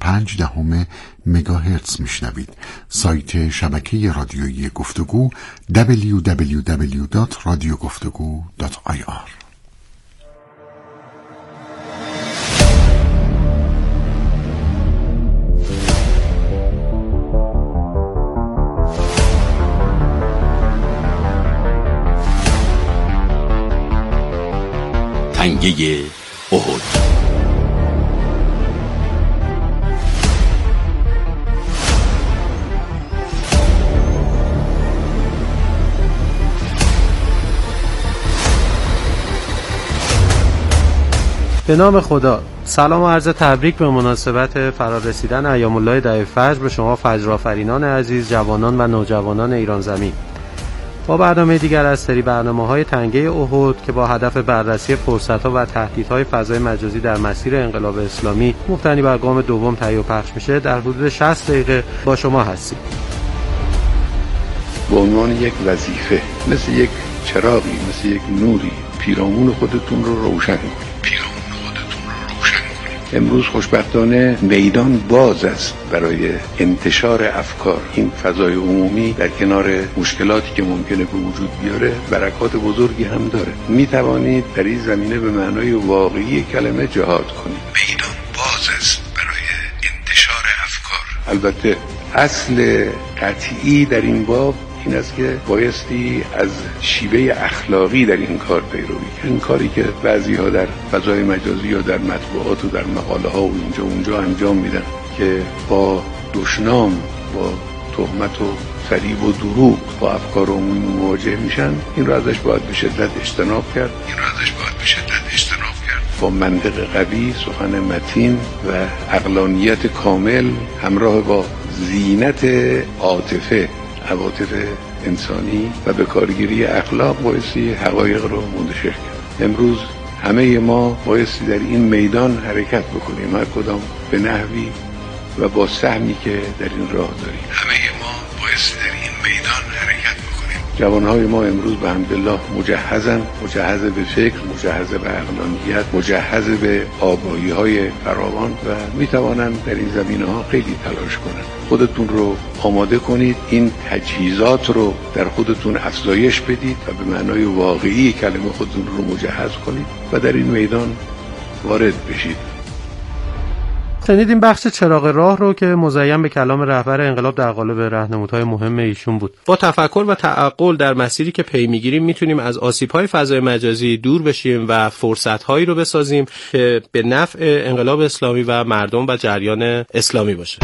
مگاهرتز میشنوید. سایت شبکه رادیویی گفتگو www.radioguftagoo.ir. تنگه احد. به نام خدا. سلام و عرض تبریک به مناسبت فرارسیدن ایام الله ده فجر به شما فجرآفرینان عزیز، جوانان و نوجوانان ایران زمین. با برنامه دیگر از سری برنامه‌های تنگه احد که با هدف بررسی فرصت‌ها و تهدیدهای فضای مجازی در مسیر انقلاب اسلامی مبتنی بر گام دوم تهیه و پخش میشه، در حدود 60 دقیقه با شما هستیم. به عنوان یک وظیفه، مثل یک چراغی، مثل یک نوری، پیرامون خودتون رو روشن کنید. امروز خوشبختانه میدان باز است برای انتشار افکار. این فضای عمومی در کنار مشکلاتی که ممکنه به وجود بیاره برکات بزرگی هم داره. می توانید در این زمینه به معنای واقعی کلمه جهاد کنید. میدان باز است برای انتشار افکار. البته اصل قطعی در این باب این است که بایستی از شیوه اخلاقی در این کار پیروی کرد. این کاری که بعضی‌ها در فضای مجازی یا در مطبوعات و در مقاله ها و اینجا اونجا انجام میدن که با دشنام، با تهمت و فریب و دروغ با افکار عمومی مواجه میشن، این رو ازش باید به شدت اجتناب کرد. با منطق قوی، سخن متین و عقلانیت کامل همراه با زینت عاطفه، عواطف انسانی و به کارگیری اخلاق بایستی حقایق رو منتشر کرد. امروز همه ما بایستی در این میدان حرکت بکنیم، هر کدام به نحوی و با سهمی که در این راه داریم. همه ما بایستی در این میدان حرکت بکنیم. جوانهای ما امروز به حمدالله مجهزن، مجهز به فکر، مجهز به عقلانیت، مجهز به آگاهی‌های فراوان و میتوانند در این زمینه‌ها خیلی تلاش کنند. خودتون رو آماده کنید، این تجهیزات رو در خودتون افزایش بدید و به معنای واقعی کلمه خودتون رو مجهز کنید و در این میدان وارد بشید. شنیدیم بخش چراغ راه رو که مزین به کلام رهبر انقلاب در قالب راهنمودهای مهم ایشون بود. با تفکر و تعقل در مسیری که پی میگیریم میتونیم از آسیب‌های فضای مجازی دور بشیم و فرصت‌هایی رو بسازیم که به نفع انقلاب اسلامی و مردم و جریان اسلامی باشه.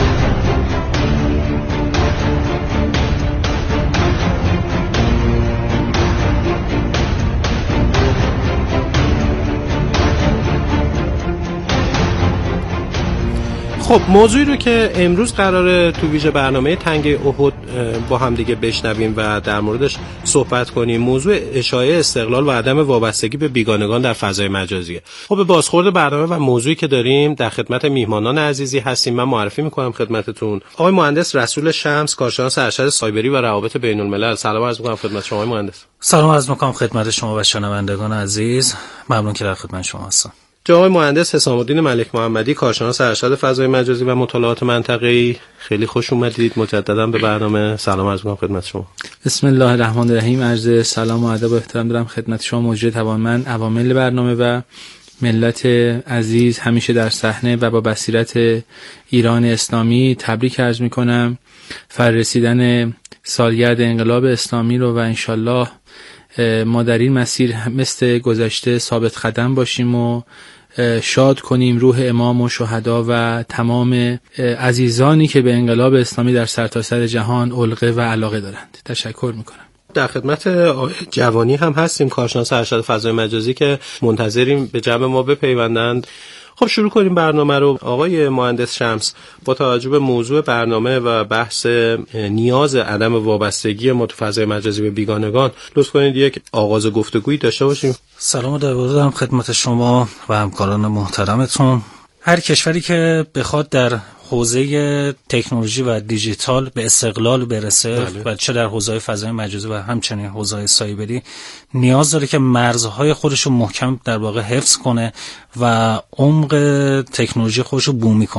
خب موضوعی رو که امروز قراره تو ویژه برنامه تنگه احد با هم دیگه بشنویم و در موردش صحبت کنیم، موضوع اشاعه استقلال و عدم وابستگی به بیگانگان در فضای مجازیه. خب به بازخورد برنامه و موضوعی که داریم در خدمت میهمانان عزیزی هستیم. من معرفی میکنم خدمتتون آقای مهندس رسول شمس، کارشناس ارشد سایبری و روابط بین الملل. سلام عرض میکنم خدمت شما آقای مهندس. سلام عرض میکنم خدمت شما و شنوندگان عزیز. ممنون که در خدمت شما هستم. جناب مهندس حسام الدین ملک محمدی، کارشناس ارشد فضای مجازی و مطالعات منطقه‌ای، خیلی خوش اومدید مجددا به برنامه. سلام عرض می‌کنم خدمت شما. بسم الله الرحمن الرحیم. عرض سلام و ادب و احترام دارم خدمت شما مجری توانمند، عوامل برنامه و ملت عزیز همیشه در صحنه و با بصیرت ایران اسلامی. تبریک عرض می‌کنم فرارسیدن سالگرد انقلاب اسلامی رو و انشالله ما در این مسیر مثل گذشته ثابت قدم باشیم و شاد کنیم روح امام و شهدا و تمام عزیزانی که به انقلاب اسلامی در سرتاسر جهان علقه و علاقه دارند. تشکر میکنم. در خدمت جوانی هم هستیم، کارشناس ارشد فضای مجازی که منتظریم به جمع ما بپیوندند. خب شروع کنیم برنامه رو. آقای مهندس شمس، با توجه به موضوع برنامه و بحث نیاز عدم وابستگی ما تو فضای مجازی به بیگانگان، لطف کنید یک آغاز گفتگویی داشته باشیم. سلام دارم خدمت شما و همکاران محترمتون. هر کشوری که بخواد در حوزه تکنولوژی و دیجیتال به استقلال برسه و چه در حوزه فضای مجازی و همچنین حوزه سایبری، نیاز داره که مرزهای خودش رو محکم در واقع حفظ کنه و عمق تکنولوژی خودش رو بومی کنه.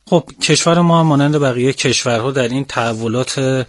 خب کشور ما مانند بقیه کشورها در این تحولات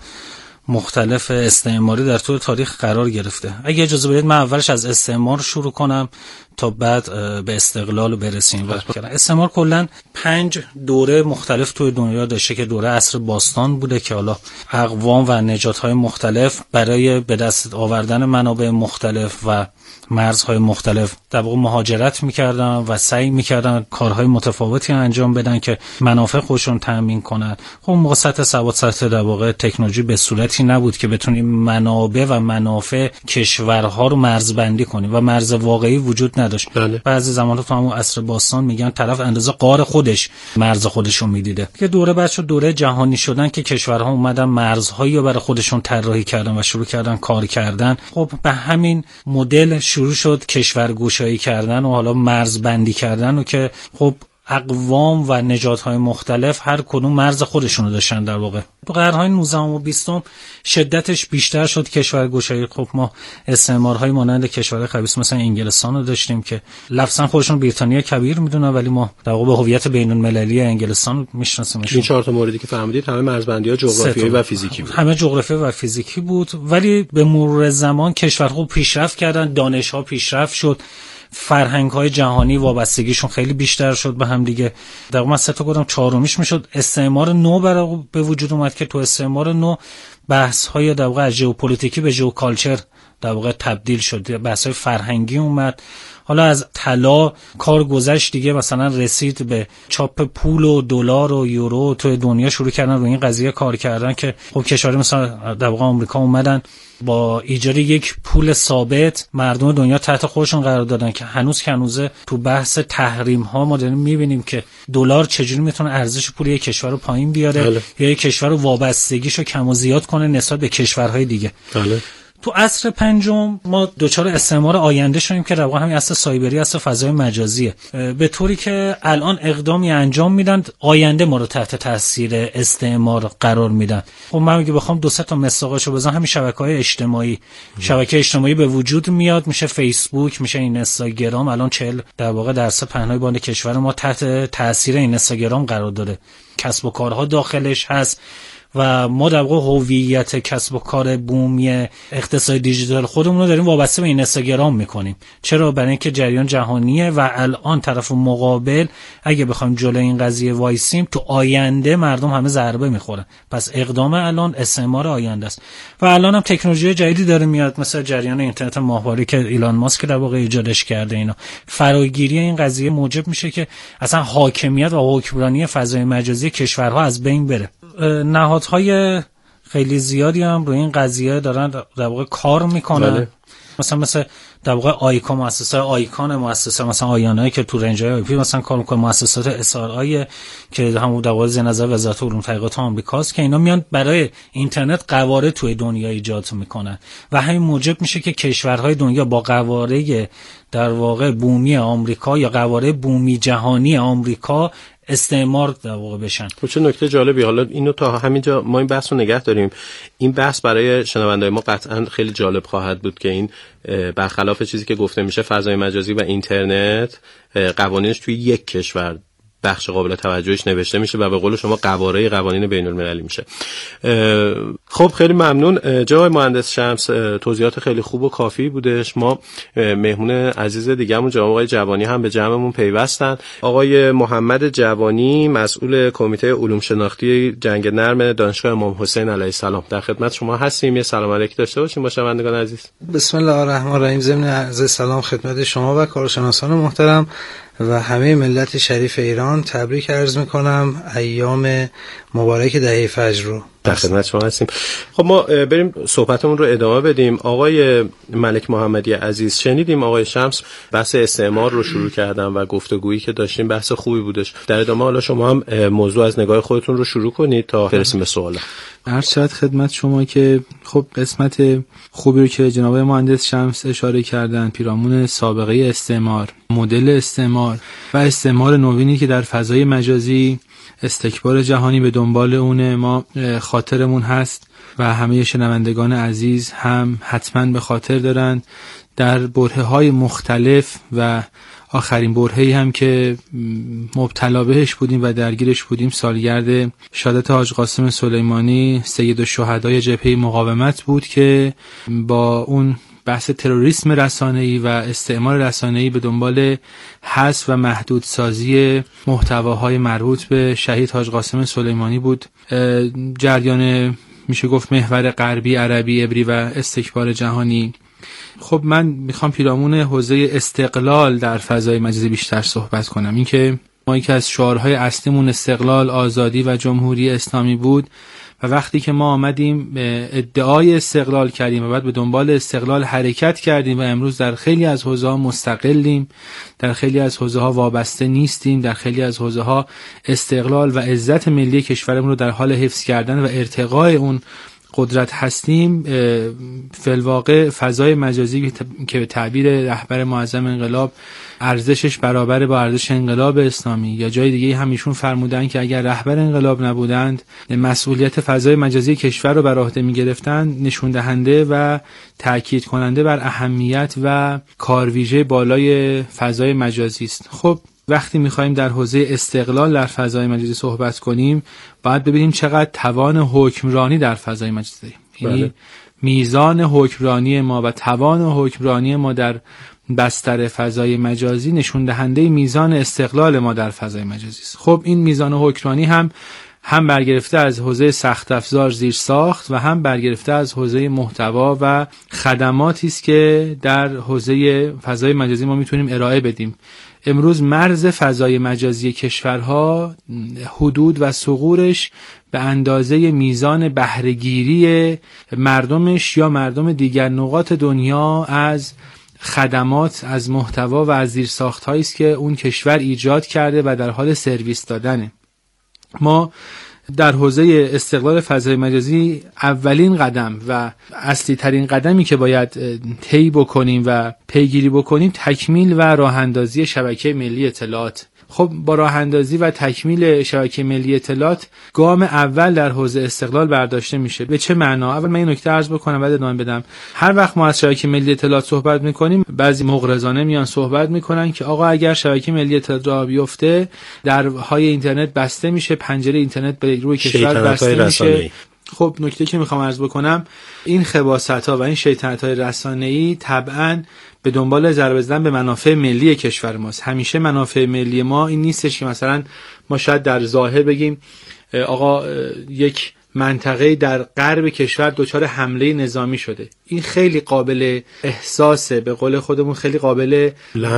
مختلف استعماری در طول تاریخ قرار گرفته. اگه اجازه بدید من اولش از استعمار شروع کنم تا بعد به استقلال برسیم. استعمار کلا 5 دوره مختلف توی دنیا داشته که دوره عصر باستان بوده که حالا اقوام و نژادهای مختلف برای به دست آوردن منابع مختلف و مرزهای مختلف در واقع مهاجرت میکردن و سعی میکردن کارهای متفاوتی انجام بدن که منافع خودشون تامین کنن. خب موقع سطح سواد، سطح در واقع تکنولوژی به صورتی نبود که بتونیم منابع و منافع کشورها رو مرزبندی کنیم و مرز واقعی وجود نداشت. بعضی زمان‌ها تو همون عصر باستان میگن طرف اندازه غار خودش مرز خودشو میدیده. که دوره بعد شد دوره جهانی شدن که کشورها اومدن مرزهایی رو برای خودشون طراحی کردن و شروع کردن کار کردن. خب به همین مدل شروع شد کشورگشایی کردن و حالا مرزبندی کردن و که خب اقوام و نژادهای مختلف هر کدوم مرز خودشونو داشتن. در واقع تو قرن‌های 19 و 20 شدتش بیشتر شد کشورگشایی. خب ما استعمارهای مانند کشورهای خبیث مثلا انگلستان رو داشتیم که لفظا خودشون بریتانیا کبیر میدونن ولی ما در واقع به هویت بین‌المللی انگلستان میشناسیمش. این 4 تا موردی که فهمیدید همه مرزبندی‌ها جغرافیایی و فیزیکی بود. همه جغرافیایی و فیزیکی بود ولی به مرور زمان کشورها پیشرفت کردن، دانش‌ها پیشرفت شد، فرهنگ‌های جهانی وابستگیشون خیلی بیشتر شد به هم دیگه. در واقع من 3 تا گفتم، چهارمیش میشد استعمار نو برای به وجود اومد که تو استعمار نو بحث‌های در واقع از ژئوپلیتیکی به ژئوکالچر در واقع تبدیل شد، بحث‌های فرهنگی اومد. حالا از طلا کار گذشت دیگه، مثلا رسید به چاپ پول و دلار و یورو، تو دنیا شروع کردن روی این قضیه کار کردن که خب کشورهای مثلا در واقع آمریکا اومدن با ایجاد یک پول ثابت مردم دنیا تحت خودشون قرار دادن که هنوز تو بحث تحریم ها ما داریم میبینیم که دلار چجوری میتونه ارزش پول یک کشور رو پایین بیاره یا یک کشور رو وابستگیشو کم و زیاد کنه نسبت به کشورهای دیگه. تو عصر پنجم ما دوچار استعمار آینده شدیم که در واقع همین عصر سایبری، عصر فضای مجازیه، به طوری که الان اقدامی انجام میدن آینده ما رو تحت تاثیر استعمار قرار میدن. خب من اگه بخوام 2-3 تا مثالشو بزنم، همین شبکه‌های اجتماعی، شبکه اجتماعی به وجود میاد، میشه فیسبوک، میشه اینستاگرام. الان 40 در واقع درصد پهنای باند کشور ما تحت تاثیر اینستاگرام قرار داره، کسب و کارها داخلش هست و ما در واقع هویت کسب و کار بومی اقتصاد دیجیتال خودمون رو داریم وابسته به اینستاگرام میکنیم. چرا؟ برای اینکه جریان جهانیه و الان طرف مقابل اگه بخوایم جلوی این قضیه وایسیم تو آینده مردم همه ضربه میخورن. پس اقدام الان استعمار آینده است و الان هم تکنولوژی جدیدی داره میاد، مثلا جریان اینترنت ماهواره که ایلان ماسک در واقع ایجادش کرده. اینا فراگیری این قضیه موجب میشه که اصلا حاکمیت و حکمرانی فضای مجازی کشورها از بین بره. نهادهای خیلی زیادی هم روی این قضیه دارن در واقع کار میکنن. مثلا در واقع آیکون، مؤسسه آیکون، مؤسسه مثلا آیانایی که تو رنج‌های آی پی مثلا کار میکنه، مؤسسات اس‌آرآی که همون در واقع زیر نظر وزارت علوم تحقیقات آمریکاست که اینا میان برای اینترنت قواره توی دنیا ایجاد میکنن و همین موجب میشه که کشورهای دنیا با قواره در واقع بومی آمریکا یا قواره بومی جهانی آمریکا استعمار در واقع بشن. چه نکته جالبی. حالا اینو تا همینجا ما این بحث رو نگه داریم. این بحث برای شنونده‌های ما قطعا خیلی جالب خواهد بود که این برخلاف چیزی که گفته میشه فضای مجازی و اینترنت قوانینش توی یک کشور بخش قابل توجهش نوشته میشه و به قول شما قواره قوانین بین‌المللی میشه. خب خیلی ممنون جناب مهندس شمس، توضیحات خیلی خوب و کافی بودش. ما مهمون عزیز دیگه‌مون جناب آقای جوانی هم به جمعمون پیوستن. آقای محمد جوانی، مسئول کمیته علوم شناختی جنگ نرم دانشگاه امام حسین علیه السلام، در خدمت شما هستیم. یه سلام علیک داشته باشیم با شنوندگان عزیز. بسم الله الرحمن الرحیم. ضمن عرض سلام خدمت شما و کارشناسان محترم و همه ملت شریف ایران تبریک عرض میکنم ایام مبارک دهه فجر رو. در خدمت شما هستیم. خب ما بریم صحبتمون رو ادامه بدیم. آقای ملک محمدی عزیز، شنیدیم آقای شمس بحث استعمار رو شروع کردن و گفتگویی که داشتیم بحث خوبی بودش. در ادامه حالا شما هم موضوع از نگاه خودتون رو شروع کنید تا برسیم به سوال. عرض شد خدمت شما که خب قسمت خوبی رو که جناب مهندس شمس اشاره کردن پیرامون سابقه استعمار، مدل استعمار و استعمار نوینی که در فضای مجازی استکبار جهانی به دنبال اونه ما خاطرمون هست و همه شنوندگان عزیز هم حتما به خاطر دارن. در برهه‌های مختلف و آخرین برهه‌ای هم که مبتلا بهش بودیم و درگیرش بودیم سالگرد شهادت حاج قاسم سلیمانی سید الشهدای جبهه مقاومت بود که با اون بحث تروریسم رسانه‌ای و استعمار رسانه‌ای به دنبال حذف و محدودسازی محتواهای مربوط به شهید حاج قاسم سلیمانی بود. جریان میشه گفت محور غربی، عربی، عبری و استکبار جهانی. خب من میخوام پیرامون حوزه استقلال در فضای مجازی بیشتر صحبت کنم. این که ما یکی از شعارهای اصلیمون استقلال، آزادی و جمهوری اسلامی بود و وقتی که ما آمدیم ادعای استقلال کردیم و بعد به دنبال استقلال حرکت کردیم و امروز در خیلی از حوزه‌ها مستقلیم، در خیلی از حوزه‌ها وابسته نیستیم، در خیلی از حوزه‌ها استقلال و عزت ملی کشورمون رو در حال حفظ کردن و ارتقای اون قدرت هستیم، فی‌الواقع فضای مجازی که به تعبیر رهبر معظم انقلاب ارزشش برابر با ارزش انقلاب اسلامی، یا جای دیگه هم ایشون فرمودن که اگر رهبر انقلاب نبودند مسئولیت فضای مجازی کشور رو بر عهده می‌گرفتند، نشون دهنده و تاکید کننده بر اهمیت و کارویژه بالای فضای مجازی است. خب وقتی می‌خوایم در حوزه استقلال در فضای مجازی صحبت کنیم، باید ببینیم چقدر توان حکمرانی در فضای مجازی داریم. یعنی میزان حکمرانی ما و توان حکمرانی ما در بستر فضای مجازی نشون دهنده میزان استقلال ما در فضای مجازی است. خب این میزان حکمرانی هم برگرفته از حوزه سخت افزار زیر ساخت و هم برگرفته از حوزه محتوا و خدماتی است که در حوزه فضای مجازی ما میتونیم ارائه بدیم. امروز مرز فضای مجازی کشورها حدود و ثغورش به اندازه میزان بهره‌گیری مردمش یا مردم دیگر نقاط دنیا از خدمات، از محتوا و از زیرساخت‌هایی است که اون کشور ایجاد کرده و در حال سرویس دادنه. ما در حوزه استقلال فضای مجازی اولین قدم و اصلی ترین قدمی که باید طی بکنیم و پیگیری بکنیم تکمیل و راه اندازی شبکه ملی اطلاعات. خب با راه اندازی و تکمیل شبکه ملی اطلاعات گام اول در حوزه استقلال برداشته میشه. به چه معنا؟ اول من این نکته عرض بکنم بعد ادامه بدم. هر وقت ما از شبکه ملی اطلاعات صحبت میکنیم، بعضی مغرضانه میان صحبت میکنن که آقا اگر شبکه ملی اطلاعات راه بیفته، درهای اینترنت بسته میشه، پنجره اینترنت به روی کشور بسته میشه. خب نکته که میخوام عرض بکنم، این خباثت‌ها و این شیطنت‌های رسانه‌ای طبعاً به دنبال ضربه زدن به منافع ملی کشور ماست. همیشه منافع ملی ما این نیستش که مثلا ما شاید در ظاهر بگیم آقا یک منطقه در غرب کشور دچار حمله نظامی شده. این خیلی قابل احساسه، به قول خودمون خیلی قابل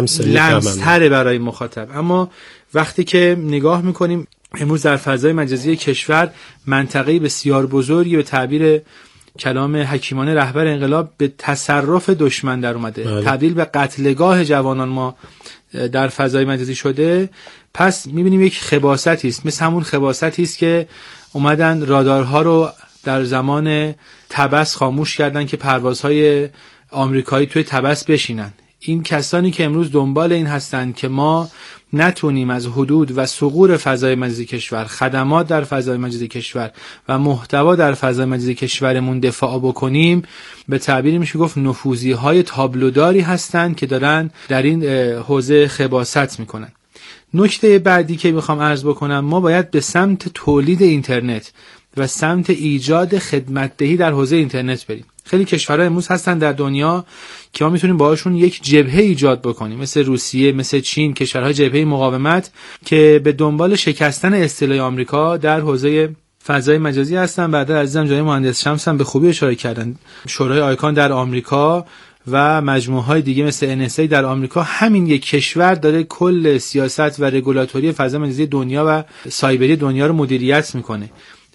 لمس‌تره برای مخاطب. اما وقتی که نگاه میکنیم امروز در فضای مجازی کشور منطقه‌ای بسیار بزرگی به تعبیر کلام حکیمانه رهبر انقلاب به تصرف دشمن در اومده، تبدیل به قتلگاه جوانان ما در فضای مجازی شده. پس میبینیم یک خباثتی است، مثل همون خباثتی است که اومدن رادارها رو در زمان طبس خاموش کردن که پروازهای آمریکایی توی طبس بشینن. این کسانی که امروز دنبال این هستند که ما نتونیم از حدود و ثغور فضای مجازی کشور، خدمات در فضای مجازی کشور و محتوا در فضای مجازی کشورمون دفاع بکنیم، به تعبیری میشه گفت نفوذی‌های تابلوداری هستند که دارن در این حوزه خباثت میکنن. نکته بعدی که میخوام عرض بکنم، ما باید به سمت تولید اینترنت و سمت ایجاد خدمت‌دهی در حوزه اینترنت بریم. خیلی کشورها امروز هستن در دنیا که ما میتونیم باهاشون یک جبهه ایجاد بکنیم، مثل روسیه، مثل چین، کشورهای جبهه مقاومت که به دنبال شکستن استیلای آمریکا در حوزه فضای مجازی هستن. بعد عزیزم جای مهندس شمس هم به خوبی اشاره کردن. شورای آیکان در آمریکا و مجموعه‌های دیگه مثل NSA در آمریکا، همین یک کشور داره کل سیاست و رگولاتوری فضای مجازی دنیا و سایبری دنیا رو مدیریت میکنه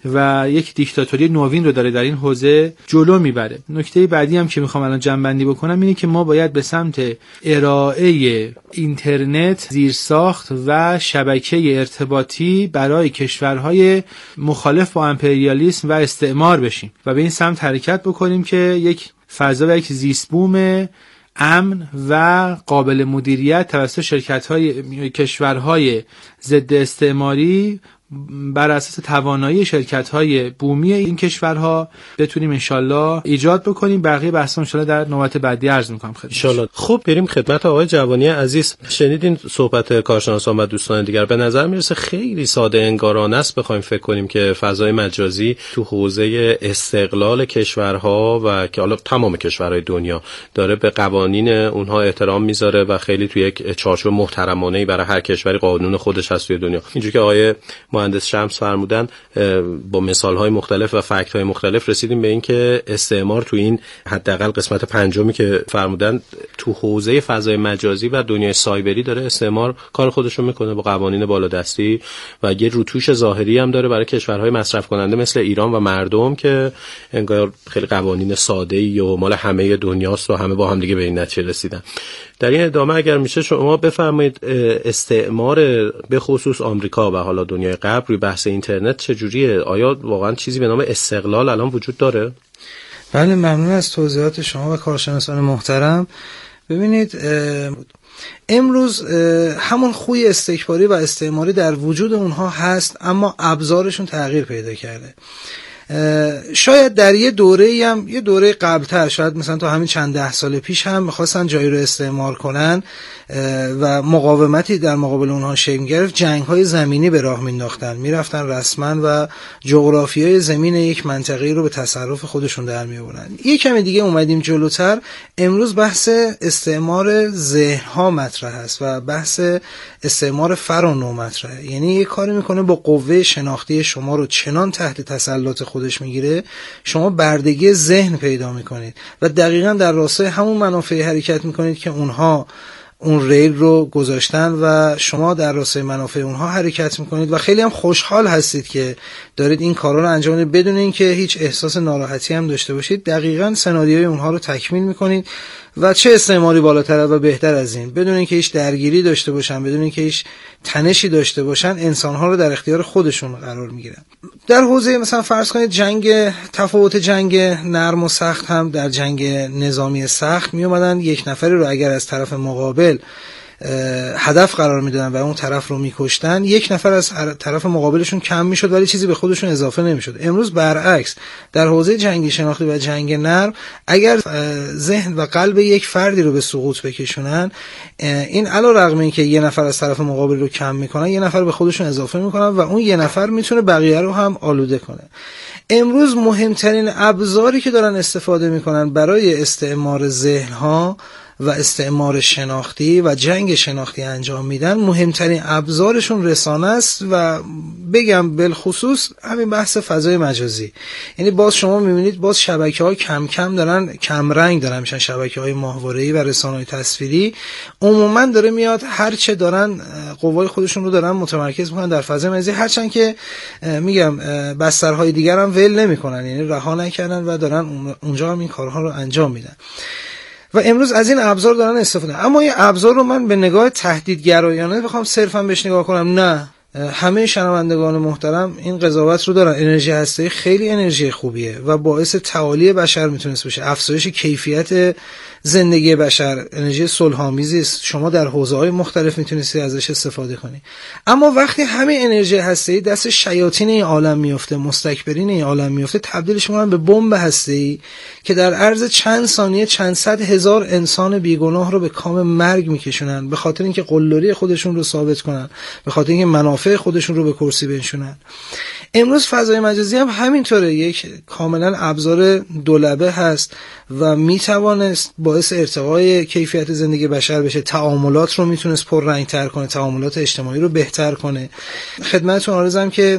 و یک دیکتاتوری نوین رو داره در این حوزه جلو میبره. نکته بعدی هم که میخوام الان جمع‌بندی بکنم اینه که ما باید به سمت ارائه اینترنت، زیرساخت و شبکه ارتباطی برای کشورهای مخالف با امپریالیسم و استعمار بشیم و به این سمت حرکت بکنیم که یک فضا و یک زیست بوم امن و قابل مدیریت توسط شرکت‌های کشورهای ضد استعماری بر اساس توانایی شرکت‌های بومی این کشورها بتونیم انشالله ایجاد بکنیم. بقیه بحثا انشالله در نوبت بعدی عرض می‌کنم خدمت انشالله. خب بریم خدمت آقای جوانی عزیز. شنیدین صحبت کارشناسان و دوستان دیگر. به نظر میرسه خیلی ساده انگارانه است بخوایم فکر کنیم که فضای مجازی تو حوزه استقلال کشورها و که حالا تمام کشورهای دنیا داره به قوانین اونها احترام میذاره و خیلی تو یک چارچوب محترمانه‌ای برای هر کشوری قانون خودش هست توی دنیا. اینجوری که آقای مهندس شمس فرمودن با مثال‌های مختلف و فکت‌های مختلف رسیدیم به این که استعمار تو این حداقل قسمت پنجمی که فرمودن تو حوزه فضای مجازی و دنیای سایبری داره استعمار کار خودش رو میکنه با قوانین بالادستی و یه روتوش ظاهری هم داره برای کشورهای مصرف کننده مثل ایران و مردم که انگار خیلی قوانین ساده‌ای و مال همه دنیاست و همه با هم دیگه به این نتیجه رسیدن. در این ادامه اگر میشه شما بفرمایید استعمار به خصوص آمریکا و حالا دنیای غرب روی بحث اینترنت چجوریه؟ آیا واقعا چیزی به نام استقلال الان وجود داره؟ بله، ممنون از توضیحات شما و کارشناسان محترم. ببینید امروز همون خوی استکباری و استعماری در وجود اونها هست، اما ابزارشون تغییر پیدا کرده. شاید در یه دوره‌ای هم، یه دوره قبل‌تر، شاید مثلا تا همین چند ده سال پیش هم می‌خواستن جایی رو استعمار کنن و مقاومتی در مقابل اونها شکل گرفت، جنگ‌های زمینی به راه مینداختن، میرفتن رسما و جغرافیای زمین یک منطقه‌ای رو به تصرف خودشون در می‌آوردن. یه کمی دیگه اومدیم جلوتر، امروز بحث استعمار ذهن‌ها مطرح است و بحث استعمار فرانو مطرحه. یعنی یه کاری میکنه با قوه شناختی شما رو چنان تحت تسلط خودش میگیره شما بردگی ذهن پیدا میکنید و دقیقاً در راستای همون منافع حرکت میکنید که اونها اون ریل رو گذاشتن و شما در راستای منافع اونها حرکت میکنید و خیلی هم خوشحال هستید که دارید این کارا رو انجام میدید بدون اینکه هیچ احساس ناراحتی هم داشته باشید. دقیقاً سناریوی اونها رو تکمیل میکنید و چه استعماری بالاتر و بهتر از این، بدون اینکه هیچ درگیری داشته باشن، بدون اینکه هیچ تنشی داشته باشن، انسان‌ها رو در اختیار خودشون قرار میگیرن. در حوزه مثلا فرض کنید جنگ، تفاوت جنگ نرم و سخت هم در جنگ نظامی سخت می اومدن یک نفری رو اگر از طرف مقابل هدف قرار میدادن و اون طرف رو میکشتن، یک نفر از طرف مقابلشون کم میشد ولی چیزی به خودشون اضافه نمیشد. امروز برعکس، در حوزه جنگی شناختی و جنگ نرم اگر ذهن و قلب یک فردی رو به سقوط بکشونن، این علیرغم اینکه یه نفر از طرف مقابل رو کم میکنن، یه نفر به خودشون اضافه میکنن و اون یه نفر میتونه بقیه رو هم آلوده کنه. امروز مهمترین ابزاری که دارن استفاده میکنن برای استعمار ذهن‌ها و استعمار شناختی و جنگ شناختی انجام میدن، مهمترین ابزارشون رسانه است و بگم بالخصوص همین بحث فضای مجازی. یعنی باز شما میبینید باز شبکه‌ها کم کم دارن کم رنگ دارن میشن، شبکه‌های ماهواره‌ای و رسانه‌های تصویری عموما داره میاد هرچه دارن قوای خودشون رو دارن متمرکز میکنن در فضای مجازی، هرچند که میگم بسترهای دیگر هم ول نمیکنن، یعنی رها نکردن و دارن اونجا هم این کارها رو انجام میدن و امروز از این ابزار دارن استفاده. اما این ابزار رو من به نگاه تهدیدگرایانه بخوام صرفا بهش نگاه کنم، نه. همه شنوندگان محترم این قضاوت رو دارن، انرژی هسته‌ای خیلی انرژی خوبیه و باعث تعالی بشر میتونست بشه، افزایش کیفیت زندگی بشر، انرژی صلح‌آمیزی است، شما در حوزه‌های مختلف میتونید ازش استفاده کنی. اما وقتی همه انرژی هسته‌ای دست شیاطین این عالم میفته، مستکبرین این عالم میفته، تبدیلش می‌کنن به بمب هسته‌ای که در عرض چند ثانیه چند صد هزار انسان بیگناه رو به کام مرگ میکشونن به خاطر اینکه قلدری خودشون رو ثابت کنن، به خاطر اینکه منافع خودشون رو به کرسی بنشونن. امروز فضای مجازی هم همینطوره، یک کاملا ابزار دولبه هست و میتوانست باعث ارتقای کیفیت زندگی بشر بشه، تعاملات رو میتونست پررنگ‌تر کنه، تعاملات اجتماعی رو بهتر کنه. خدمتتون عرضم که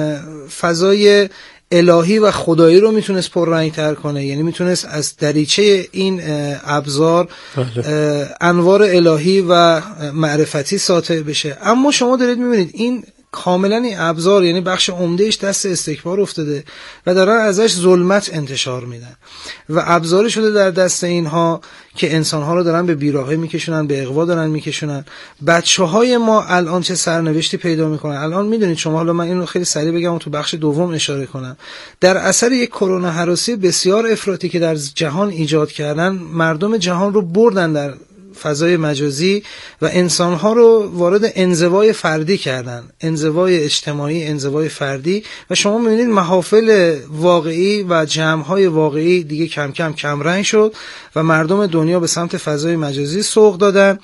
فضای الهی و خدایی رو میتونست پررنگ‌تر کنه، یعنی میتونست از دریچه این ابزار انوار الهی و معرفتی ساطع بشه. اما شما دارید میبینید این کاملا این ابزار، یعنی بخش عمدهش دست استکبار افتاده و دارن ازش ظلمت انتشار میدن و ابزاری شده در دست اینها که انسانها رو دارن به بیراهه میکشونن، به اغوا دارن میکشونن. بچه‌های ما الان چه سرنوشتی پیدا میکنن. الان میدونید شما، حالا من اینو خیلی سریع بگم و تو بخش دوم اشاره کنم، در اثر یک کرونا هراسی بسیار افراطی که در جهان ایجاد کردن، مردم جهان رو بردن در فضای مجازی و انسانها رو وارد انزوای فردی کردن، انزوای اجتماعی، انزوای فردی، و شما می‌بینید محافل واقعی و جمع‌های واقعی دیگه کم کم کمرنگ شد و مردم دنیا به سمت فضای مجازی سوق دادن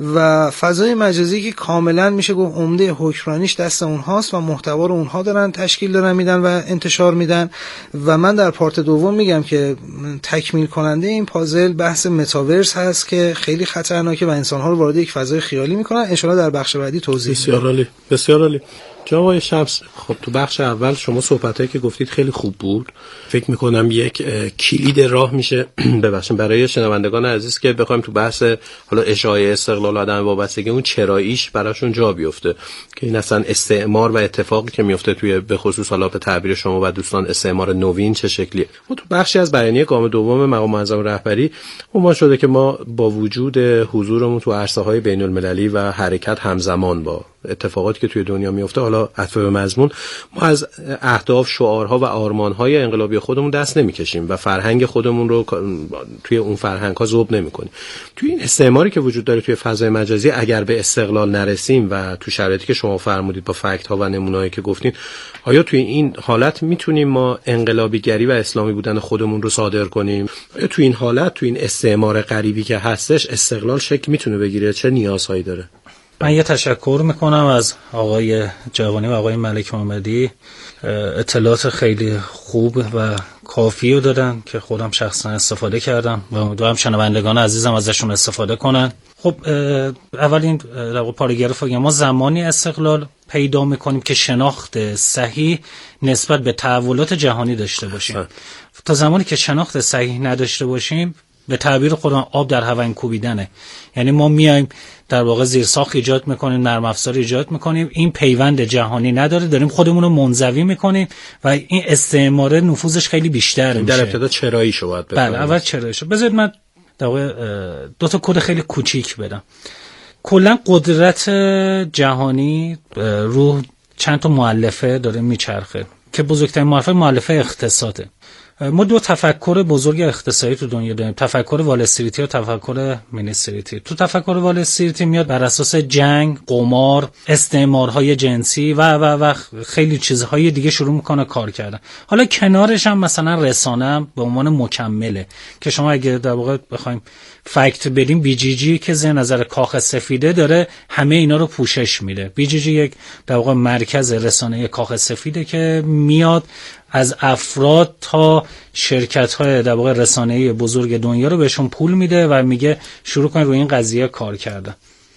و فضای مجازی که کاملا میشه گفت عمده حکمرانیش دست اونهاست و محتوا رو اونها دارن تشکیل دارن میدن و انتشار میدن. و من در پارت دوم میگم که تکمیل کننده این پازل بحث متاورس هست که خیلی خطرناکه و انسان‌ها رو وارد یک فضای خیالی میکنن. ان شاءالله در بخش بعدی توضیح میدم. بسیار عالی، بسیار عالی. جناب آقای شمس، خب تو بخش اول شما صحبتایی که گفتید خیلی خوب بود. فکر میکنم یک کلید راه میشه ببخشید برای شنوندگان عزیز که بخوایم تو بحث حالا اشاعه استقلال عدم وابستگی اون چراییش براشون جا بیفته که این اصلا استعمار و اتفاقی که میفته توی به خصوص حالا به تعبیر شما و دوستان استعمار نوین چه شکلیه. ما تو بخشی از بیانیه گام دوم مقام معظم رهبری عنوان شده که ما با وجود حضورمون تو عرصه‌های بین‌المللی و حرکت همزمان با اتفاقاتی که توی دنیا میفته، حالا عطف به مضمون، ما از اهداف، شعارها و آرمان‌های انقلابی خودمون دست نمی‌کشیم و فرهنگ خودمون رو توی اون فرهنگ‌ها ذوب نمی‌کنیم. توی این استعماری که وجود داره توی فضای مجازی، اگر به استقلال نرسیم و تو شرایطی که شما فرمودید با فکت‌ها و نمونه‌هایی که گفتین، آیا توی این حالت میتونیم ما انقلابیگری و اسلامی بودن خودمون رو صادر کنیم؟ آیا توی این حالت، توی این استعمار غریبی که هستش، استقلال شکل میتونه بگیره؟ چه نیازهایی داره؟ من یه تشکر میکنم از آقای جوانی و آقای ملک محمدی، اطلاعات خیلی خوب و کافی رو دادن که خودم شخصا استفاده کردم و امیدوارم شنوندگان عزیزم ازشون استفاده کنن. خب اول این پاراگراف ما زمانی استقلال پیدا میکنیم که شناخت صحیح نسبت به تحولات جهانی داشته باشیم. تا زمانی که شناخت صحیح نداشته باشیم، به تعبیر خودم آب در هوا کوبیدنه. یعنی ما میایم در واقع زیرساخت ایجاد میکنیم، نرم افزار ایجاد میکنیم، این پیوند جهانی نداره، داریم خودمون رو منزوی میکنیم و این استعمار نفوذش خیلی بیشتر میشه. در ابتدا چرایی شو باید بفهمیم. بله، اول چرایی شو. بذارید من در واقع دو تا کد خیلی کوچیک بدم. کلا قدرت جهانی رو چند تا مؤلفه داره میچرخه که بزرگترین مؤلفه اقتصاده. ما دو تفکر بزرگ اقتصادی تو دنیا داریم، تفکر وال استریتی و تفکر مین استریتی. تو تفکر وال استریتی میاد بر اساس جنگ، قمار، استعمارهای جنسی و خیلی چیزهای دیگه شروع میکنه کار کردن. حالا کنارش هم مثلا رسانه هم به عنوان مکمله که شما اگه در واقع بخوایم فکت بدیم، بی جی جی که زیر نظر کاخ سفیده داره همه اینا رو پوشش میده. بی جی جی یک در واقع مرکز رسانه کاخ سفیده که میاد از افراد تا شرکت‌های در واقع رسانه‌ای بزرگ دنیا رو بهشون پول میده و میگه شروع کن روی این قضیه کار کردن،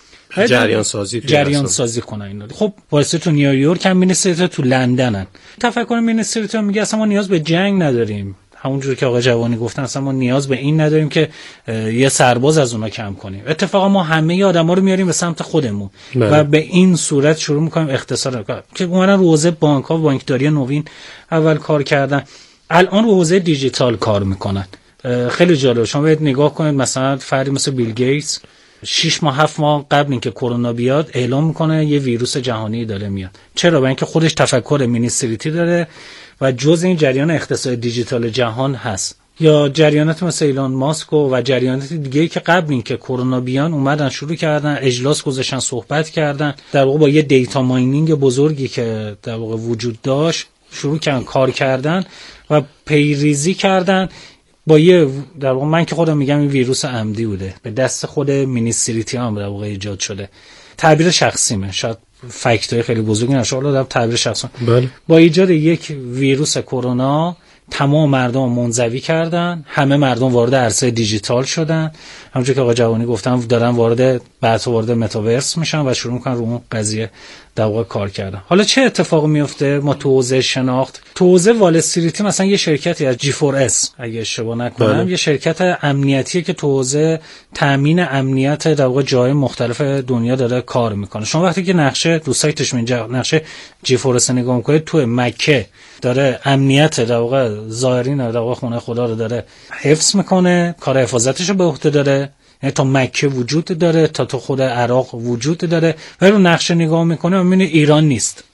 جریان سازی کنن اینا. خب واسه تو نیویورک هم مینیستریت، تو لندنن. تفکر مینیستریت میگه اصلا ما نیاز به جنگ نداریم، همونجوری که آقای جوانی گفتن اصلا ما نیاز به این نداریم که یه سرباز از اونا کم کنیم. اتفاقا ما همه آدما رو میاریم به سمت خودمون و به این صورت شروع میکنیم اقتصاد کار که اومدن رو حوزه بانک‌ها و بانکداری نوین اول کار کردن، الان رو حوزه دیجیتال کار میکنن. خیلی جالب، شما باید نگاه کنید مثلا فردی مثل بیل گیتس 6 ماه 7 ماه قبل اینکه کرونا بیاد اعلام میکنه یه ویروس جهانی داره میاد. چرا؟ برای اینکه خودش تفکر مینیستریتی داره و جزء این جریان اقتصاد دیجیتال جهان هست. یا جریانات مثل ایلان ماسک و جریانات دیگه‌ای که قبل اینکه کرونا بیان اومدن شروع کردن اجلاس گذاشتن، صحبت کردن، در واقع با یه دیتا ماینینگ بزرگی که در واقع وجود داشت شروع کردن کار کردن و پیریزی کردن با یه در واقع من که خودم میگم این ویروس عمدی بوده، به دست خود مینیستریتی هم در واقع ایجاد شده. تعبیر شخصیمه، شاید فکتای خیلی بزرگی نشه، ولی تعبیر شخصی. بله. با ایجاد یک ویروس کرونا تمام مردم منزوی کردن، همه مردم وارد عرصه دیجیتال شدن، همونجوری که آقا جوانی گفتن دارن وارد متاورس میشن و شروع میکنن رو اون قضیه در واقع کار کردن. حالا چه اتفاقی میفته؟ ما تو حوزه شناخت، تو حوزه وال استریتی مثلا یه شرکتی از G4S اگه اشتباه نکنم یه شرکت امنیتیه که تو حوزه تامین امنیت در واقع جای مختلف دنیا داره کار میکنه. شما وقتی که نقشه رو سایتش نقشه G4S نگاه میکنید تو مکه داره امنیت در واقع زائرین در واقع خونه خدا رو داره حفظ میکنه، کار حفاظتش رو به عهده داره، یعنی تا مکه وجود داره تا تو خود عراق وجود داره. و رو نقشه نگاه میکنه و میبینه ایران نیست.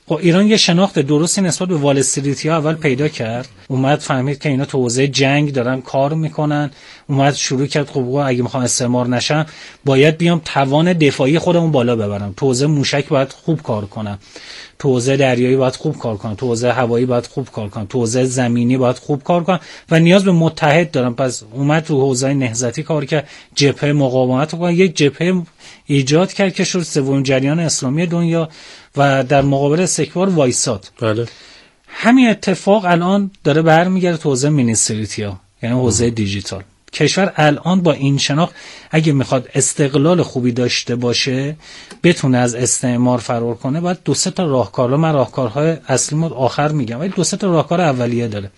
خب ایران یه شناخت درستی نسبت به وال استریتی‌ها اول پیدا کرد، اومد فهمید که اینا تو حوزه جنگ دارن کار میکنن، اومد شروع کرد خب اگه میخوام استعمار نشم باید بیام توان دفاعی خودمون بالا ببرم، تو حوزه موشک باید خوب کار کنم، تو حوزه دریایی باید خوب کار کنم، تو حوزه هوایی باید خوب کار کنم، تو حوزه زمینی باید خوب کار کنم و نیاز به متحد دارم. پس اومد تو حوزه نهضتی کار کرد، جبهه مقاومت رو یک جبهه ایجاد کرد که شد سومین جریان اسلامی دنیا و در مقابل استکبار وایساد. بله. همین اتفاق الان داره برمیگرده تو حوزه مینیستریتیا، یعنی حوزه دیجیتال. کشور الان با این شناخت اگه میخواد استقلال خوبی داشته باشه، بتونه از استعمار فرار کنه، باید 2-3 تا راهکار، من راهکارهای اصلی رو آخر میگم، ولی 2-3 تا راهکار اولیه داره.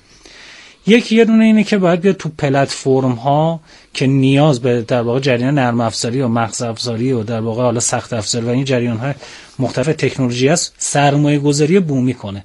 یه دونه اینه که باید بیاد تو پلتفرم ها که نیاز به در واقع جریان نرم افزاری و مغز افزاری و در واقع حالا سخت افزاری و این جریان های مختلف تکنولوژی است، سرمایه گذاری بومی کنه.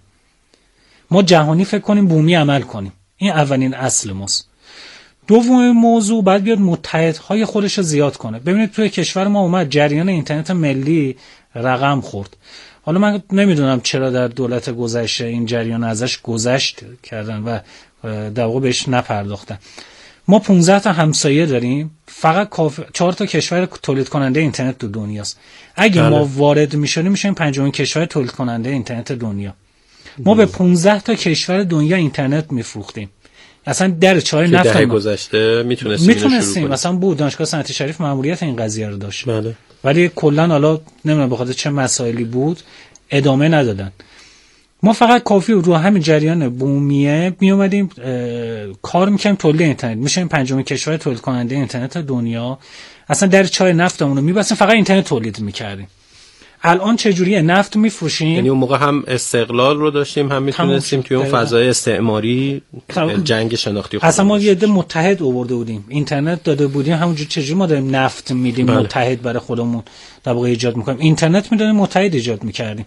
ما جهانی فکر کنیم، بومی عمل کنیم. این اولین اصل ماست. دومین موضوع باید بیاد متحدهای خودش رو زیاد کنه. ببینید توی کشور ما اومد جریان اینترنت ملی رقم خورد. حالا من نمیدونم چرا در دولت گذشته این جریان ازش گذشت کردن و در واقع بهش نپرداختن. ما 15 تا همسایه داریم، فقط 4 تا کشور تولید کننده اینترنت تو دنیاست. اگه ما وارد میشیم پنجمین کشور تولید کننده اینترنت دنیا. ما به 15 تا کشور دنیا اینترنت میفروختیم. اصلا در چاره نفت گذشته میتونستیم مثلا بود دانشگاه صنعتی شریف ماموریت این قضیه رو داشت. بله. ولی کلا حالا نمیدونم به خاطر چه مسائلی بود ادامه ندادن. ما فقط کافی رو همین جریان بومیه می اومدیم کار میکنیم، تولید اینترنت میشیم پنجمین کشور تولید کننده اینترنت دنیا. اصلا در چای نفتمون رو میبستیم، فقط اینترنت تولید میکردیم. الان چجوریه؟ نفت میفروشیم، یعنی اون موقع هم استقلال رو داشتیم، هم میتونستیم توی اون فضای استعماری جنگ شناختی خودمون. اصلا ما یه عده متحد آورده بودیم، اینترنت داده بودیم، همونجوری چجوری ما داریم نفت میدیم متحد برای خودمون در واقع ایجاد میکنیم، اینترنت میدونیم متحد ایجاد میکردیم.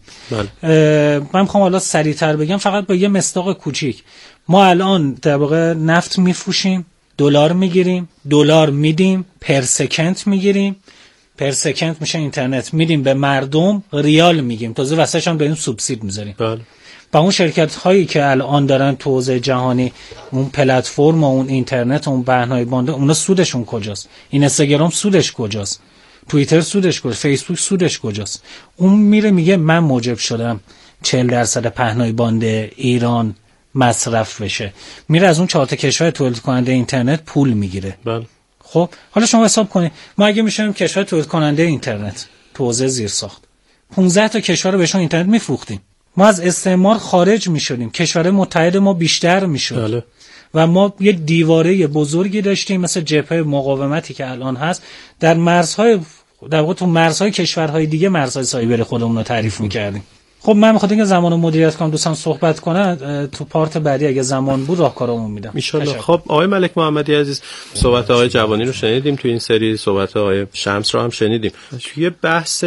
من میخوام حالا سریعتر بگم فقط با یه مصداق کوچیک. ما الان در واقع نفت میفروشیم، دلار میگیریم، دلار میدیم، پر سکند میگیریم، پر سکند میشه اینترنت میدیم به مردم، ریال میگیم، تازه واسهش هم به این سوبسید میذاریم. بله. و اون شرکت هایی که الان دارن تو حوزه جهانی اون پلتفرم و اون اینترنت و اون بهنهای بانده، اونا سودشون کجاست؟ این اینستاگرام سودش کجاست؟ توییتر سودش کجاست؟ فیسبوک سودش کجاست؟ اون میره میگه من موجب شدم 40% پهنای بانده ایران مصرف بشه، میره از اون 4 تا کشور تولید کننده اینترنت پول میگیره. بله. خب حالا شما حساب کنید ما اگه میشیم کشور تولید کننده اینترنت تو حوزه زیرساخت، 15 تا کشور رو بهشون اینترنت میفروختیم، ما از استعمار خارج میشدیم، کشور متحد ما بیشتر میشد و ما یه دیواره بزرگی داشتیم مثل جبهه مقاومتی که الان هست در مرزهای، در واقع تو مرزهای کشورهای دیگه مرزهای سایبری خودمون رو تعریف میکردیم. خب من میخوام اینکه زمان رو مدیریت کنم، دوستان صحبت کنن، تو پارت بعدی اگه زمان بود راهکارامون میدم ان شاء الله. خب آقای ملک محمدی عزیز، صحبت آقای جوانی رو شنیدیم تو این سری، صحبت آقای شمس رو هم شنیدیم. توی بحث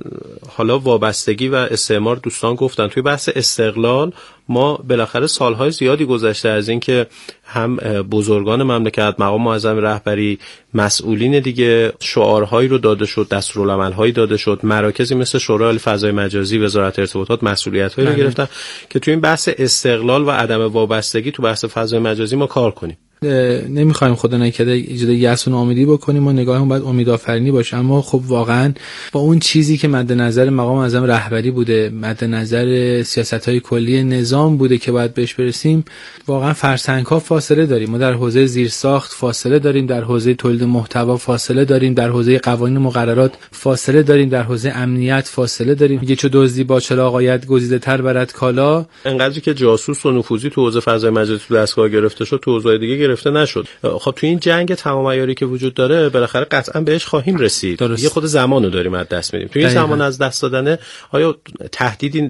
حالا وابستگی و استعمار دوستان گفتن، توی بحث استقلال ما بالاخره سالهای زیادی گذشته از این که هم بزرگان مملکت، مقام معظم رهبری، مسئولین دیگه شعارهایی رو داده شد، دستورالعمل‌هایی داده شد، مراکزی مثل شورای عالی فضای مجازی، وزارت ارتباطات مسئولیت‌هایی رو گرفتن که توی این بحث استقلال و عدم وابستگی تو بحث فضای مجازی ما کار کنیم. نمیخوایم خدا نکرده ایجاد یأس و ناامیدی بکنیم، ما نگاهمون باید امیدآفرینی باشه، اما خب واقعا با اون چیزی که مد نظر مقام معظم رهبری بوده، مد نظر سیاست‌های کلی نظام بوده که باید بهش برسیم، واقعا فرسنگ‌ها فاصله داریم. ما در حوزه زیرساخت فاصله داریم، در حوزه تولید محتوا فاصله داریم، در حوزه قوانین مقررات فاصله داریم، در حوزه امنیت فاصله داریم. میگه چه دزدی با چراغ آید گزیده‌تر برد کالا. انقدری که جاسوس و نفوذی تو حوزه فضای مجازی تو دستگاه گرفته شد، تو حوزه دیگه گرفته نشد. خب تو این جنگ تمام عیاری که وجود داره بالاخره قطعا بهش خواهیم رسید. یه خود زمانو داریم از دست میدیم. تو این زمان از دست دادن آیا تهدیدی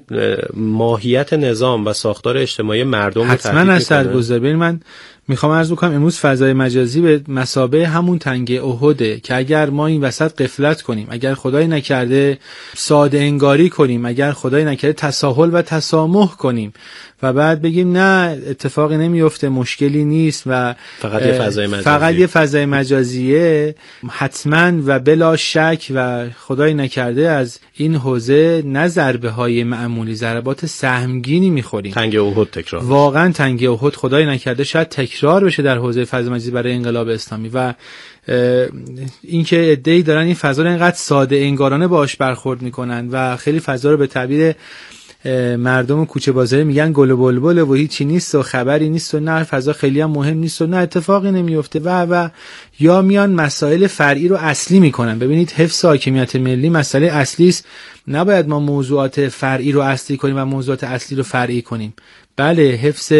ماهیت نظام و ساختار اجتماعی مردم رو حتما اثرگذار؟ ببین من میخوام عرض بکنم امروز فضای مجازی به مثابه همون تنگه احده که اگر ما این وسط غفلت کنیم، اگر خدای نکرده ساده انگاری کنیم، اگر خدای نکرده تساهل و تسامح کنیم و بعد بگیم نه اتفاقی نمیفته، مشکلی نیست و و فقط یه فضای مجازیه، حتما و بلا شک و خدای نکرده از این حوزه نه ضربه های معمولی، ضربات سهمگینی میخوریم. تنگ احد تکرار، واقعا تنگ احد خدای نکرده شاید تکرار بشه در حوزه فضای مجازی برای انقلاب اسلامی. و اینکه عده‌ای دارن این فضا رو اینقدر ساده انگارانه باهاش برخورد میکنن و خیلی فضا رو به تعبیر مردم کوچه بازاری میگن گل و بلبل و هیچی نیست و خبری نیست و نه فضا خیلی هم مهم نیست و نه اتفاقی نمیفته و یا میان مسائل فرعی رو اصلی میکنن. ببینید حفظ حاکمیت ملی مسئله اصلی است، نباید ما موضوعات فرعی رو اصلی کنیم و موضوعات اصلی رو فرعی کنیم. بله حفظ